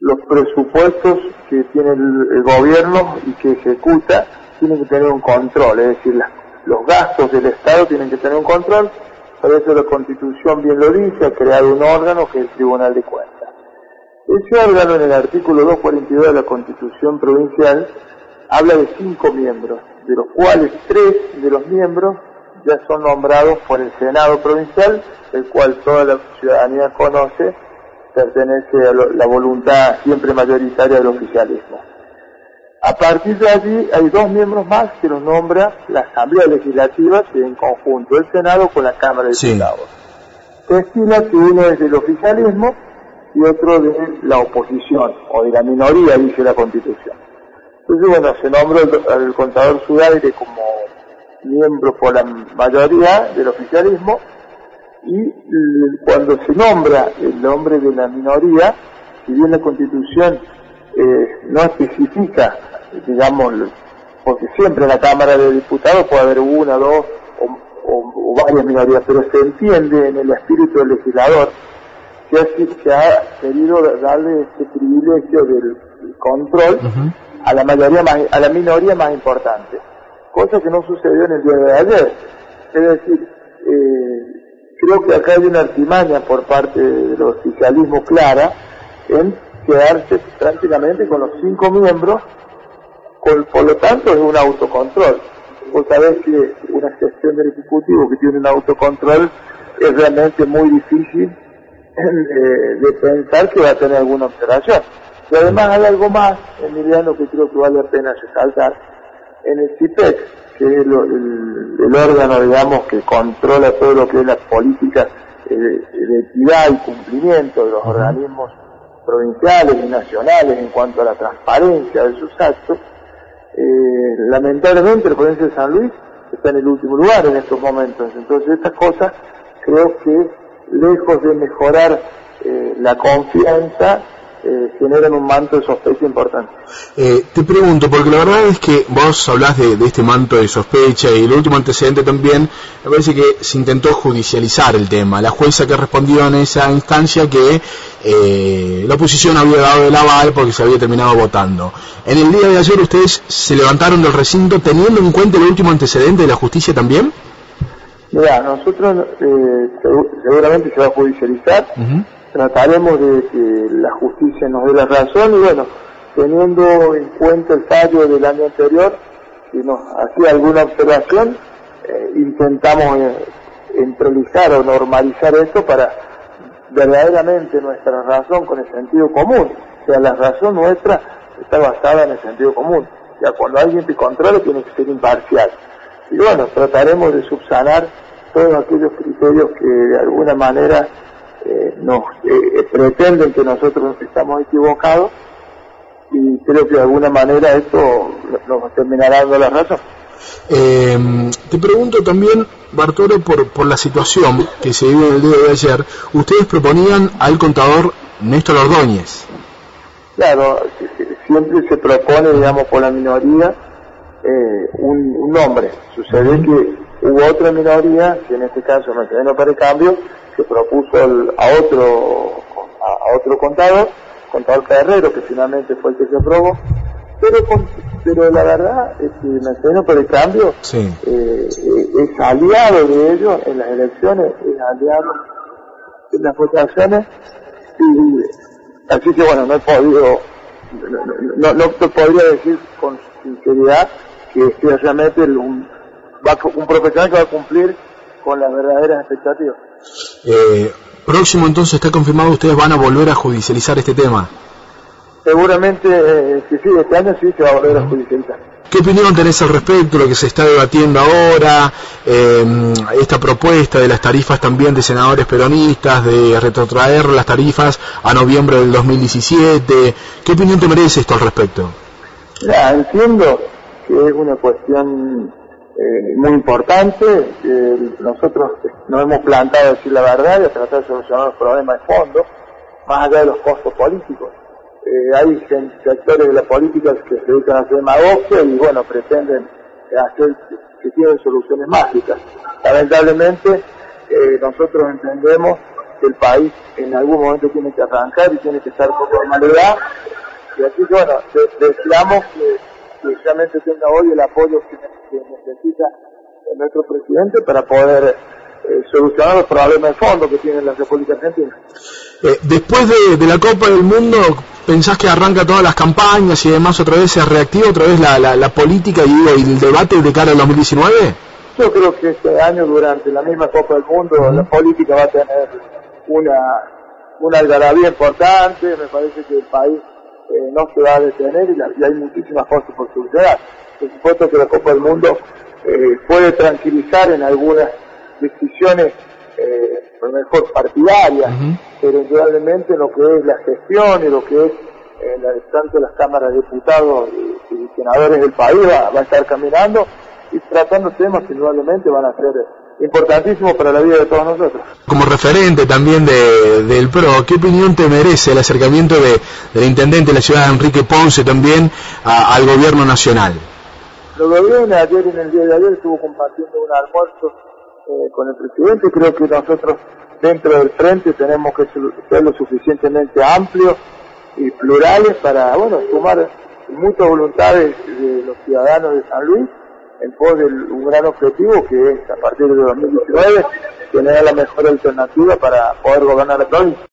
los presupuestos que tiene el gobierno y que ejecuta tienen que tener un control, es decir, los gastos del Estado tienen que tener un control. Por eso la Constitución bien lo dice, ha creado un órgano que es el Tribunal de Cuentas. Ese órgano, en el artículo 242 de la Constitución provincial, habla de 5 miembros, de los cuales 3 de los miembros ya son nombrados por el Senado provincial, el cual toda la ciudadanía conoce, pertenece a la voluntad siempre mayoritaria del oficialismo. A partir de allí hay 2 miembros más que los nombra la Asamblea Legislativa, que en conjunto el Senado con la Cámara de Diputados. Se estima que uno es del oficialismo y otro de la oposición, o de la minoría, dice la Constitución. Entonces, bueno, se nombró al contador Zudaire como miembro por la mayoría del oficialismo, y cuando se nombra el nombre de la minoría, si bien la Constitución no especifica, digamos, porque siempre en la Cámara de Diputados puede haber una, dos o varias minorías, pero se entiende en el espíritu del legislador que ha querido darle este privilegio del control a la minoría más importante, cosa que no sucedió en el día de ayer. Es decir, creo que acá hay una artimaña por parte del oficialismo clara en quedarse prácticamente con los 5 miembros, por lo tanto es un autocontrol. Vos sabés que una gestión del Ejecutivo que tiene un autocontrol es realmente muy difícil de pensar que va a tener alguna observación. Y además hay algo más, Emiliano, que creo que vale la pena resaltar. En el CIPEC, que es el órgano, digamos, que controla todo lo que es las políticas de equidad y cumplimiento de los organismos provinciales y nacionales en cuanto a la transparencia de sus actos, lamentablemente la provincia de San Luis está en el último lugar en estos momentos. Entonces estas cosas creo que, lejos de mejorar la confianza, generan un manto de sospecha importante. Te pregunto, porque la verdad es que vos hablás de este manto de sospecha, y el último antecedente también, me parece que se intentó judicializar el tema. La jueza que respondió en esa instancia que la oposición había dado el aval porque se había terminado votando. En el día de ayer ustedes se levantaron del recinto teniendo en cuenta el último antecedente de la justicia también. Mira, nosotros seguramente se va a judicializar. Trataremos de que la justicia nos dé la razón, y bueno, teniendo en cuenta el fallo del año anterior, si nos hacía alguna observación, intentamos centralizar o normalizar esto para verdaderamente nuestra razón con el sentido común. O sea, la razón nuestra está basada en el sentido común. O sea, cuando alguien te controla tiene que ser imparcial. Y bueno, trataremos de subsanar todos aquellos criterios que de alguna manera nos pretenden que nosotros estamos equivocados, y creo que de alguna manera esto nos terminará dando la razón. Te pregunto también, Bartolo, por la situación que se vive en el día de ayer. Ustedes proponían al contador Néstor Ordóñez. Claro, siempre se propone, digamos, por la minoría un nombre. Sucede que hubo otra minoría, que en este caso Nacional para el Cambio, que propuso a otro contador Ferrero, que finalmente fue el que se aprobó, pero la verdad es que Nacional por el Cambio es aliado de ellos en las elecciones, es aliado en las votaciones, y así que bueno, no he podido, no te podría decir con sinceridad que realmente un profesional que va a cumplir con las verdaderas expectativas. Próximo entonces está confirmado, ustedes van a volver a judicializar este tema. Seguramente que sí, este año sí se va a volver a judicializar. ¿Qué opinión tenés al respecto, lo que se está debatiendo ahora, esta propuesta de las tarifas también de senadores peronistas, de retrotraer las tarifas a noviembre del 2017? ¿Qué opinión te merece esto al respecto? Ya, entiendo que es una cuestión muy importante. Nosotros nos hemos plantado a decir la verdad y a tratar de solucionar los problemas de fondo, más allá de los costos políticos. Hay sectores de la política que se dedican a hacer demagogia y bueno, pretenden hacer que tienen soluciones mágicas. Lamentablemente nosotros entendemos que el país en algún momento tiene que arrancar y tiene que estar con normalidad Y así que bueno, deseamos que realmente tenga hoy el apoyo que necesita nuestro presidente para poder solucionar los problemas de fondo que tiene la República Argentina. Después de la Copa del Mundo, ¿pensás que arranca todas las campañas y demás otra vez se reactiva otra vez la política y el debate de cara al 2019? Yo creo que este año, durante la misma Copa del Mundo, la política va a tener una algarabía importante. Me parece que el país no se va a detener y hay muchísimas cosas por solucionar. Por supuesto que la Copa del Mundo puede tranquilizar en algunas decisiones mejor partidarias, pero indudablemente lo que es la gestión y lo que es tanto las cámaras de diputados y senadores del país va a estar caminando y tratando temas que indudablemente van a ser importantísimos para la vida de todos nosotros. Como referente también del PRO, ¿qué opinión te merece el acercamiento del intendente de la ciudad, Enrique Ponce, también al gobierno nacional? Lo que viene ayer, en el día de ayer, estuvo compartiendo un almuerzo con el presidente. Creo que nosotros dentro del frente tenemos que ser lo suficientemente amplios y plurales para, bueno, sumar muchas voluntades de los ciudadanos de San Luis en pos de un gran objetivo, que es a partir de 2019 tener la mejor alternativa para poder gobernar la provincia.